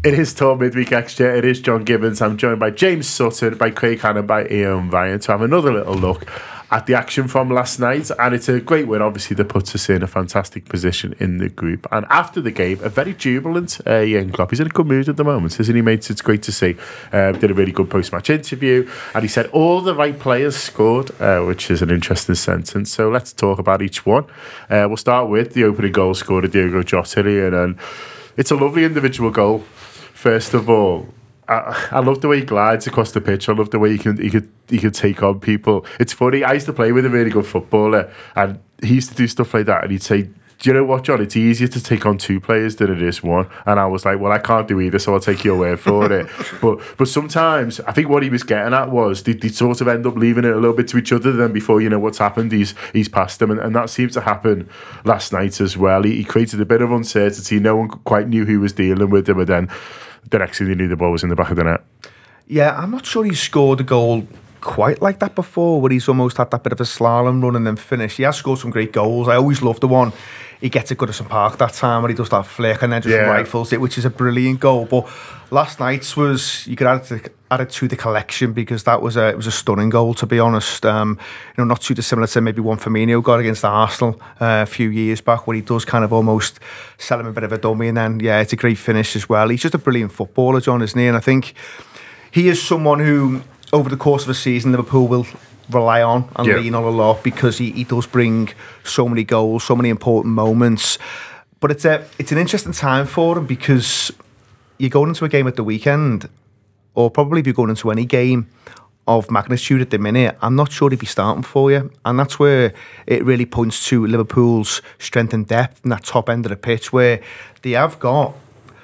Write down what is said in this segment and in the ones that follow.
It is Tour Midweek Extra. It is John Gibbons. I'm joined by James Sutton, by Craig Hannon, by Ian Ryan to have another little look at the action from last night. And it's a great win, obviously, that puts us in a fantastic position in the group. And after the game, a very jubilant Jurgen Klopp. He's in a good mood at the moment, isn't he, mate? It's great to see. Did a really good post-match interview. And he said all the right players scored, which is an interesting sentence. So let's talk about each one. We'll start with the opening goal scored at Diogo Jota. And it's a lovely individual goal. First of all, I love the way he glides across the pitch. I love the way he could take on people. It's funny. I used to play with a really good footballer, and he used to do stuff like that. And he'd say, "Do you know what, John? It's easier to take on two players than it is one." And I was like, "Well, I can't do either, so I'll take your word for it." But sometimes I think what he was getting at was they sort of end up leaving it a little bit to each other. Then before you know what's happened, he's past them, and that seemed to happen last night as well. He created a bit of uncertainty. No one quite knew who was dealing with him, and then the next thing they knew, the ball was in the back of the net. Yeah, I'm not sure he's scored a goal quite like that before, where he's almost had that bit of a slalom run and then finish. He has scored some great goals. I always love the one he gets at Goodison Park that time where he does that flick and then just rifles it, which is a brilliant goal. But last night's was, you could add it to the collection, because it was a stunning goal, to be honest. Not too dissimilar to maybe one Firmino got against Arsenal a few years back, where he does kind of almost sell him a bit of a dummy, and then it's a great finish as well. He's just a brilliant footballer, John, isn't he? And I think he is someone who, over the course of a season, Liverpool will rely on and lean on a lot, because he does bring so many goals, so many important moments. But it's an interesting time for him, because you're going into a game at the weekend, or probably if you're going into any game of magnitude at the minute, I'm not sure he'd be starting for you. And that's where it really points to Liverpool's strength and depth in that top end of the pitch, where they have got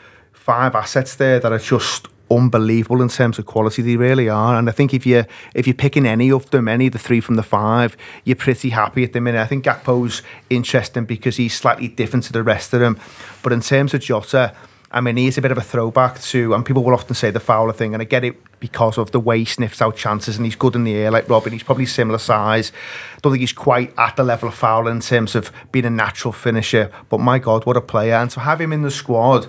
5 assets there that are just unbelievable in terms of quality. They really are. And I think if you're picking any of the 3 from the 5, you're pretty happy at the minute. I think Gakpo's interesting because he's slightly different to the rest of them. But in terms of Jota, I mean, he's a bit of a throwback to, and people will often say the Fowler thing, and I get it because of the way he sniffs out chances, and he's good in the air like Robin. He's probably similar size. I don't think he's quite at the level of Fowler in terms of being a natural finisher, but my God, what a player. And to have him in the squad,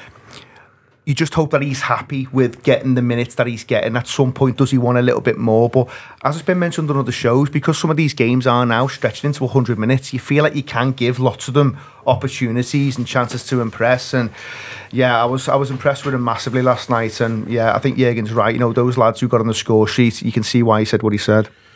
you just hope that he's happy with getting the minutes that he's getting. At some point, does he want a little bit more? But as it's been mentioned on other shows, because some of these games are now stretching into 100 minutes, you feel like you can give lots of them opportunities and chances to impress. And I was impressed with him massively last night. And I think Jurgen's right. Those lads who got on the score sheet, you can see why he said what he said.